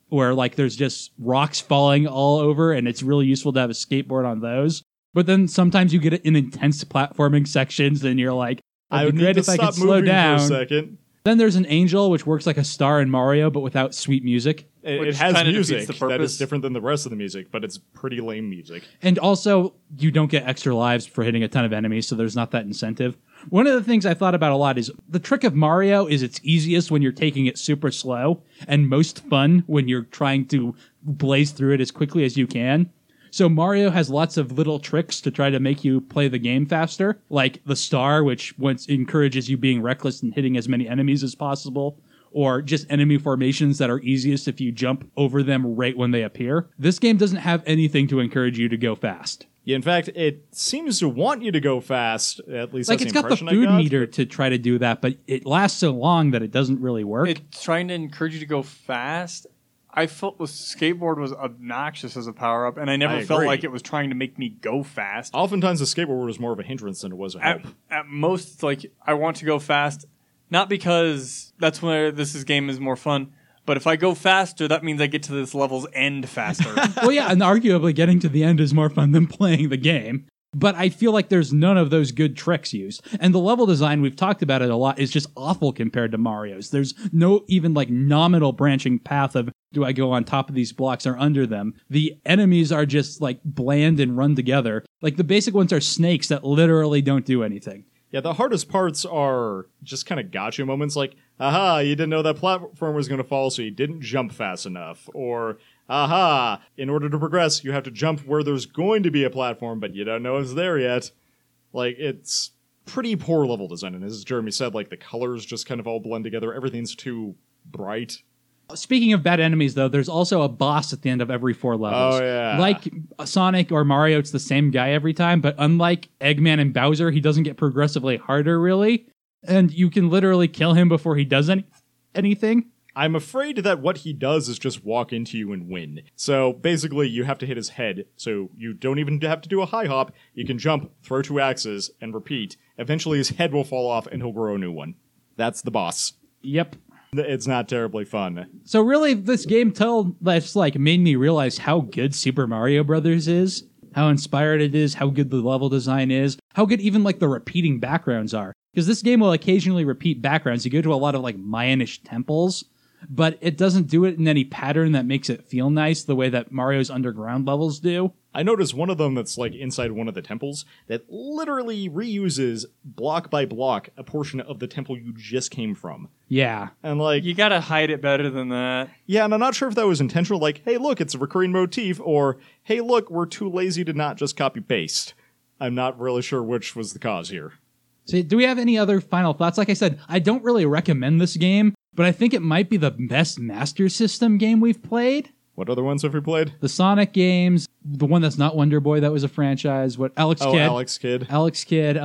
where like there's just rocks falling all over, and it's really useful to have a skateboard on those. But then sometimes you get in intense platforming sections, and you're like, I it'd would be great need if to I stop could slow moving down. for a second. Then there's an angel, which works like a star in Mario, but without sweet music. It Which has kinda music defeats the that is purpose. different than the rest of the music, but it's pretty lame music. And also, you don't get extra lives for hitting a ton of enemies, so there's not that incentive. One of the things I thought about a lot is the trick of Mario is it's easiest when you're taking it super slow, and most fun when you're trying to blaze through it as quickly as you can. So Mario has lots of little tricks to try to make you play the game faster, like the star, which once encourages you being reckless and hitting as many enemies as possible, or just enemy formations that are easiest if you jump over them right when they appear. This game doesn't have anything to encourage you to go fast. Yeah, in fact, it seems to want you to go fast, at least Like, that's it's the got the impression I food got. meter to try to do that, but it lasts so long that it doesn't really work. It's trying to encourage you to go fast. I felt the skateboard was obnoxious as a power-up, and I never I felt agree. like it was trying to make me go fast. Oftentimes, the skateboard was more of a hindrance than it was a help. At most, it's like, I want to go fast, not because that's where game is more fun, but if I go faster, that means I get to this level's end faster. Well, yeah, and arguably getting to the end is more fun than playing the game. But I feel like there's none of those good tricks used. And the level design, we've talked about it a lot, is just awful compared to Mario's. There's no even like nominal branching path of do I go on top of these blocks or under them. The enemies are just like bland and run together. Like the basic ones are snakes that literally don't do anything. Yeah, the hardest parts are just kind of gotcha moments like, aha, you didn't know that platform was going to fall, so you didn't jump fast enough. Or, aha, in order to progress, you have to jump where there's going to be a platform, but you don't know it's there yet. Like, it's pretty poor level design. And as Jeremy said, like, the colors just kind of all blend together. Everything's too bright. Speaking of bad enemies, though, there's also a boss at the end of every 4 levels. Oh, yeah. Like Sonic or Mario, it's the same guy every time, but unlike Eggman and Bowser, he doesn't get progressively harder, really. And you can literally kill him before he does anything. I'm afraid that what he does is just walk into you and win. So basically, you have to hit his head, so you don't even have to do a high hop. You can jump, throw 2 axes, and repeat. Eventually, his head will fall off, and he'll grow a new one. That's the boss. Yep. It's not terribly fun. So really, this game that's like made me realize how good Super Mario Brothers is, how inspired it is, how good the level design is, how good even like the repeating backgrounds are. Because this game will occasionally repeat backgrounds. You go to a lot of like Mayanish temples, but it doesn't do it in any pattern that makes it feel nice the way that Mario's underground levels do. I noticed one of them that's like inside one of the temples that literally reuses block by block a portion of the temple you just came from. Yeah. And like, You gotta hide it better than that. yeah, and I'm not sure if that was intentional, like, hey, look, it's a recurring motif, or hey, look, we're too lazy to not just copy paste. I'm not really sure which was the cause here. So do we have any other final thoughts? Like I said, I don't really recommend this game, but I think it might be the best Master System game we've played. What other ones have we played? The Sonic games, the one that's not Wonder Boy, that was a franchise. What Alex Oh, Kidd? Alex Kidd.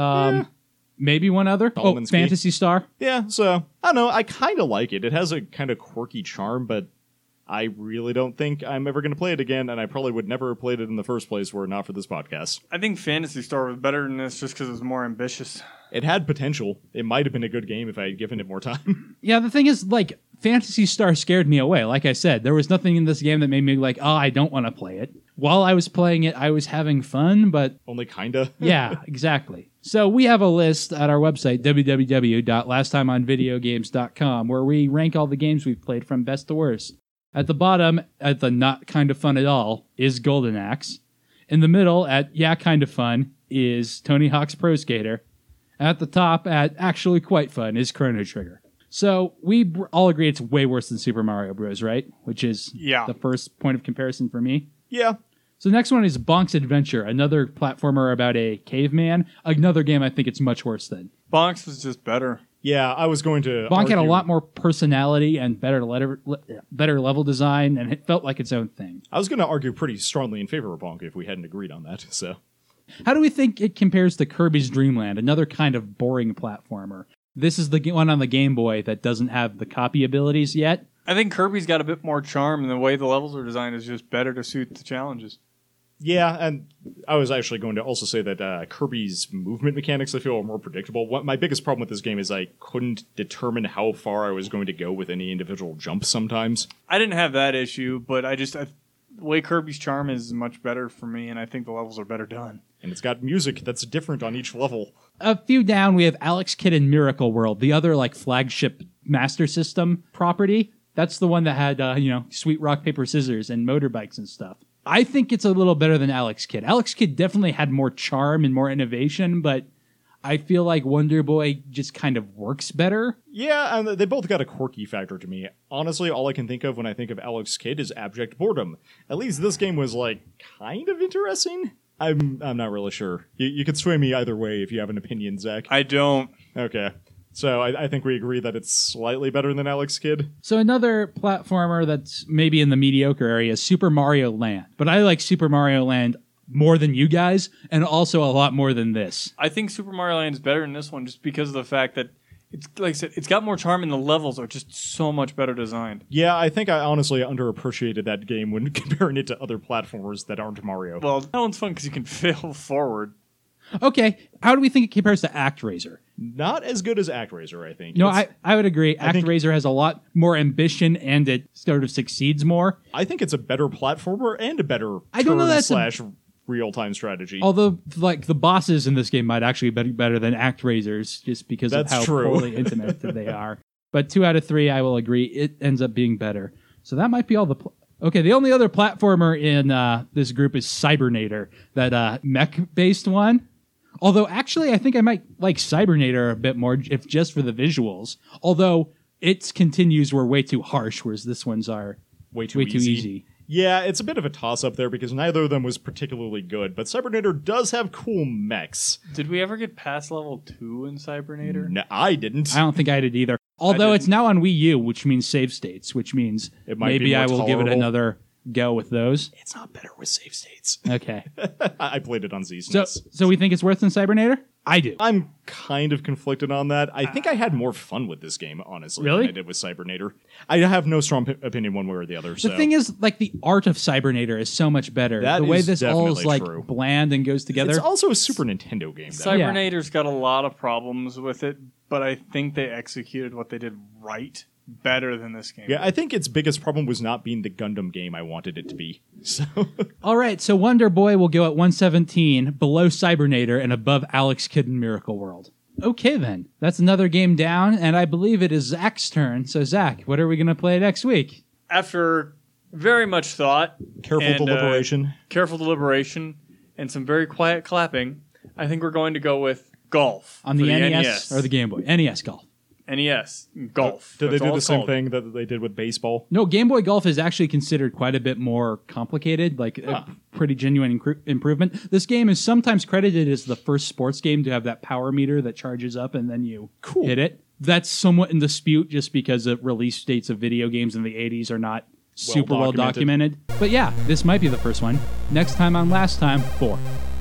Maybe one other. Solomon Ski. Phantasy Star. Yeah, so, I don't know, I kind of like it. It has a kind of quirky charm, but I really don't think I'm ever going to play it again, and I probably would never have played it in the first place were it not for this podcast. I think Phantasy Star was better than this just because it was more ambitious. It had potential. It might have been a good game if I had given it more time. Yeah, the thing is, like, Phantasy Star scared me away. Like I said, there was nothing in this game that made me like, oh, I don't want to play it. While I was playing it, I was having fun, but Only kinda. yeah, exactly. So we have a list at our website, www.lasttimeonvideogames.com, where we rank all the games we've played from best to worst. At the bottom, at the not kind of fun at all, is Golden Axe. In the middle, at yeah, kind of fun, is Tony Hawk's Pro Skater. At the top, at actually quite fun, is Chrono Trigger. So we all agree it's way worse than Super Mario Bros., right? Which is Yeah. the first point of comparison for me. Yeah. So the next one is Bonk's Adventure, another platformer about a caveman. Another game I think it's much worse than. Bonks was just better. Yeah, I was going to Bonk had a argue- lot more personality and better level design, and it felt like its own thing. I was going to argue pretty strongly in favor of Bonk if we hadn't agreed on that, so... How do we think it compares to Kirby's Dream Land, another kind of boring platformer? This is the one on the Game Boy that doesn't have the copy abilities yet. I think Kirby's got a bit more charm, and the way the levels are designed is just better to suit the challenges. Yeah, and I was actually going to also say that Kirby's movement mechanics, I feel, are more predictable. My biggest problem with this game is I couldn't determine how far I was going to go with any individual jump sometimes. I didn't have that issue, but the way Kirby's Charm is much better for me, and I think the levels are better done. And it's got music that's different on each level. A few down, we have Alex Kidd in Miracle World, the other like flagship Master System property. That's the one that had, sweet rock, paper, scissors and motorbikes and stuff. I think it's a little better than Alex Kidd. Alex Kidd definitely had more charm and more innovation, but I feel like Wonder Boy just kind of works better. Yeah, and they both got a quirky factor to me. Honestly, all I can think of when I think of Alex Kidd is abject boredom. At least this game was, kind of interesting. I'm not really sure. You could sway me either way if you have an opinion, Zach. I don't. Okay. So I think we agree that it's slightly better than Alex Kidd. So another platformer that's maybe in the mediocre area is Super Mario Land. But I like Super Mario Land more than you guys, and also a lot more than this. I think Super Mario Land is better than this one just because of the fact that, it's like I said, it's got more charm and the levels are just so much better designed. Yeah, I think I honestly underappreciated that game when comparing it to other platformers that aren't Mario. Well, that one's fun because you can fail forward. Okay, how do we think it compares to ActRaiser? Not as good as ActRaiser, I think. No, I would agree. ActRaiser has a lot more ambition and it sort of succeeds more. I think it's a better platformer and a better real-time strategy. Although, the bosses in this game might actually be better than ActRaiser's just because of how poorly implemented they are. But 2 out of 3, I will agree, it ends up being better. So that might be all the... Okay, the only other platformer in this group is Cybernator, that mech-based one. Although, actually, I think I might like Cybernator a bit more, if just for the visuals. Although, its continues were way too harsh, whereas this one's are way too easy. Yeah, it's a bit of a toss-up there because neither of them was particularly good, but Cybernator does have cool mechs. Did we ever get past level 2 in Cybernator? No, I didn't. I don't think I did either. Although it's now on Wii U, which means save states, which means maybe I will give it another go with those. It's not better with save states. Okay. I played it on ZSNES. So we think it's worse than Cybernator? I do. I'm kind of conflicted on that. I think I had more fun with this game, honestly, than I did with Cybernator. I have no strong opinion one way or the other. The thing is, the art of Cybernator is so much better. The way this all is true. Bland and goes together. It's also a Super Nintendo game, though. Cybernator's got a lot of problems with it, but I think they executed what they did right better than this game. Yeah, I think its biggest problem was not being the Gundam game I wanted it to be. So, all right, so Wonder Boy will go at 117, below Cybernator, and above Alex Kidd in Miracle World. Okay, then. That's another game down, and I believe it is Zach's turn. So, Zach, what are we going to play next week? After very much thought, careful deliberation, and some very quiet clapping, I think we're going to go with Golf. On the NES or the Game Boy? NES Golf. NES Golf. Did they do the same thing that they did with baseball? No, Game Boy Golf is actually considered quite a bit more complicated, a pretty genuine improvement. This game is sometimes credited as the first sports game to have that power meter that charges up and then you hit it. That's somewhat in dispute just because the release dates of video games in the 80s are not super well documented. But yeah, this might be the first one. Next time on Last Time 4.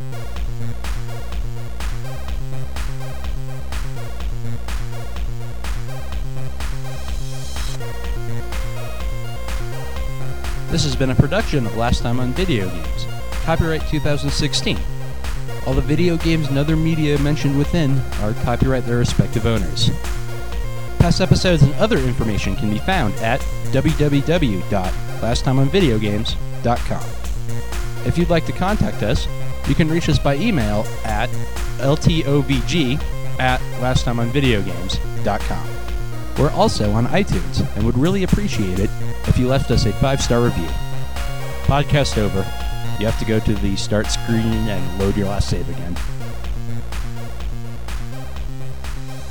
This has been a production of Last Time on Video Games. Copyright 2016. All the video games and other media mentioned within are copyright their respective owners. Past episodes and other information can be found at www.lasttimeonvideogames.com. If you'd like to contact us, you can reach us by email at ltovg@lasttimeonvideogames.com. We're also on iTunes and would really appreciate it if you left us a 5-star review. Podcast over. You have to go to the start screen and load your last save again.